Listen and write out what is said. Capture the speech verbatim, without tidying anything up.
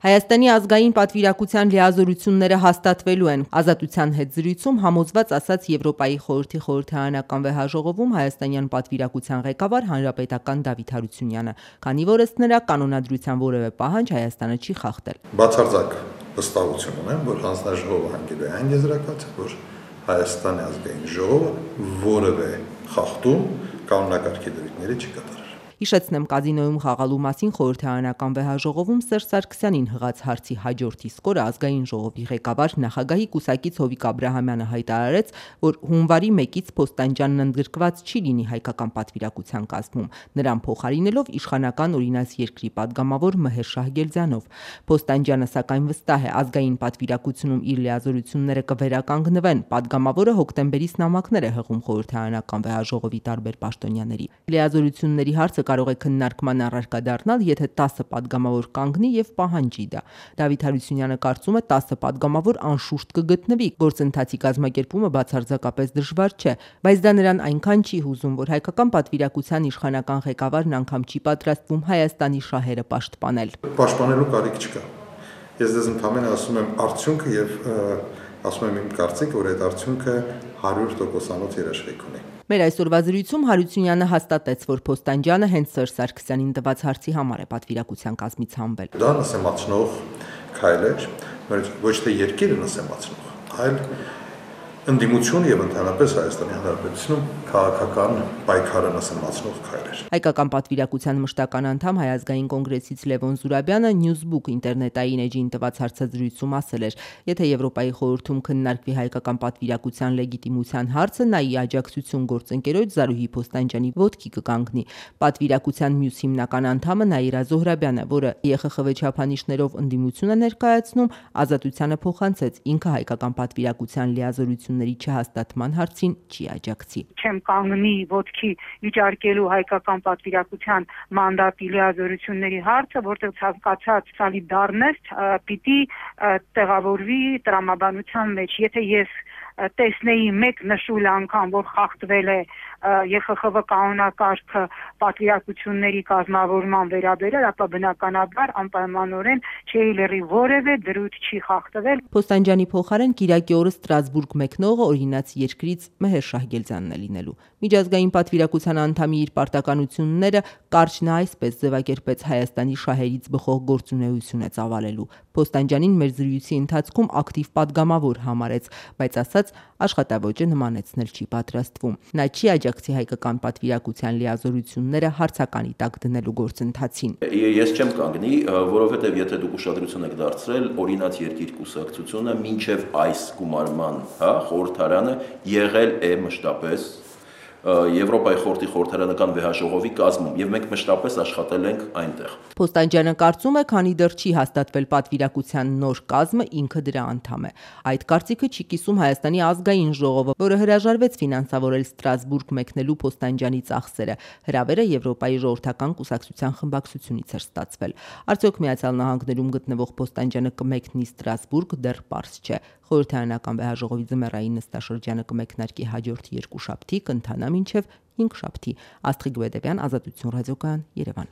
Հայաստանի ազգային պատվիրակության լիազորությունները հաստատվելու են։ Ազատության հետ զրույցում համոզված ասաց Եվրոպայի խորհրդի խորհրդարանական վեհաժողովում հայաստանյան պատվիրակության ղեկավար հանրապետական Դավիթ Հարությունյանը, քանի որ ըստ նրա կանոնադրության որևէ պահանջ Հայաստանը չի խախտել։ Բացարձակ վստահություն ունեմ, որ հանձնաժողովը հանգելու է այն եզրակացը, որ Հայաստանի ազգային ժողովը որևէ խախտում կանոնակարգի դրույթների չի կատարել։ Հիշեցնեմ, կազինոյում խաղալու մասին խորհրդարանական վեհաժողովում Սերժ Սարգսյանին հղած հարցի հաջորդ իսկ օրը ազգային ժողովի ղեկավար նախագահի կուսակից Հովիկ Աբրահամյանը հայտարարեց, որ հունվարի մեկից Փոստանջյանն ընդգրկված չի լինի հայկական պատվիրակության կազմում, նրան փոխարինելով իշխանական օրինաց երկրի падգամավոր Մհեր Շահգերդյանով։ Փոստանջյանը սակայն վստահ է, ազգային պատվիրակությունում իր լիազորությունները կվերականգնվեն։ Падգամավորը հոկտեմբերից նամակներ է հղում խորհրդարանական վեհաժողովի տարբեր պաշտոնյաների։ Լիազորությունների հարցը կարող է քննարկման առարկա դառնալ, եթե տասը падգամավոր կանգնի եւ պահանջի դա։ Դավիթ Հարությունյանը կարծում է տասը падգամավոր անշուշտ կգտնվի, գործընթացի կազմակերպումը բացարձակապես դժվար չէ, բայց դա նրան այնքան չի հուզում, որ հայկական պատվիրակության իշխանական ղեկավարն անգամ չի պատրաստվում Հայաստանի շահերը պաշտպանել։ Պաշտպանելու կարիք չկա։ Ես դες ընդհանրապես ասում եմ արդյունքը եւ ասում եմ իմ կարծիքը, որ այդ արդյունքը հարյուր տոկոսանոց երաշխիք ունի։ Մեր այսօրվա զրույցում Հարությունյանը հաստատեց, որ Փոստանջյանը հենց Սերժ Սարգսյանին տված հարցի համար է պատվիրակության կազմից հանվել։ Դա նսեմացնող քայլ էր, ոչ թե երկիրը նսեմացնող, այլ ընդդիմություն եւ ընդհանրապես Հայաստանի Հանրապետությունում քաղաքական պայքարը նսեմացնող քայլ էր։ Հայկական պատվիրակության մշտական անդամ Հայ ազգային կոնգրեսից Լևոն Զուրաբյանը Newsbook ինտերնետային էջին տված հարցազրույցում ասել էր, եթե Եվրոպայի խորհրդում քննարկվի հայկական պատվիրակության լեգիտիմության հարցը, նա ի աջակցություն գործընկերոջ Զարուհի Փոստանջյանի ոտքի կկանգնի։ Պատվիրակության մյուս հիմնական անդամը Նաիրա Զոհրաբյանը, որը Է Խ Խ V չափանիշներով ընդդիմություն է ներկայացնում, Ազատությանը փոխանցեց, ինքը հայկական պատվիրակության լիազորությունների չհաստատման հարցին չի աջակցի։ Չեմ կանգնի ոտքի վիճարկելու հայկական պատվիրակության մանդատի լիազորությունների հարցը, որտեղ ցանկացած սոլիդարնես պիտի տեղավորվի տրամաբանության մեջ։ Եթե ես տեսնեի մեկ նշույլ անգամ, որ խախտվել է Է Խ Խ V կանոնակարգը պատվիրակությունների կազմավորման վերաբերյալ, ապա բնականաբար անպայմանորեն չէի լրի որևէ դրույթ չի խախտվել։ Փոստանջյանի փոխարեն Կիրակի օրը Ստրասբուրգ մեկնողը օրինաց երկրից Մհեր Շահգերդյանն է լինելու։ Միջազգային պատվիրակության անդամի իր պարտականությունները կարճ նա այսպես ձևակերպեց Հայաստանի շահերից բխող գործունեություն է ծավալելու։ Փոստանջյանին մեր զրույցի ընթացքում ակտիվ падգամավոր համարեց, բայց ասաց աշխատավոճը նմանեցնել չի պատրաստվում։ Նա չի աջակցի հայկական պատվիրակության լիազորությունները հարցականի տակ դնելու գործընթացին։ Ես չեմ կանգնի, որովհետև եթե դուք ուշադրություն եք դարձրել, օրինաց երկիր կուսակցությունը մինչև այս գումարման, հա, խորհրդարանը եղել է մշտապես Եվրոպայի խորհրդի խորհրդարանական վեհաժողովի կազմում եւ մենք մշտապես աշխատել ենք այնտեղ։ Փոստանջյանը կարծում է, քանի դեռ չի հաստատվել պատվիրակության նոր կազմը, ինքը դրա անդամ է։ Այդ կարծիքը չի կիսում Հայաստանի ազգային ժողովը, որը հրաժարվեց ֆինանսավորել Ստրասբուրգ մեկնելու Փոստանջյանի ծախսերը։ Հրավերը Եվրոպայի ժողովրդական կուսակցության խմբակցությունից էր ստացվել։ Արդյոք Միացյալ Նահանգներում գտնվող Փոստանջյանը կմեկնի Ստրասբուրգ, դեռ պարզ չէ։ Խորհրդարանական վեհաժողովի ձմեռային նստաշրջանը կմեկնարկի հաջորդ երկուշաբթի, կընթանա մինչև հինգշաբթի։ Աստղիկ Բեդևյան, Ազատություն ռադիոկայան, Երևան։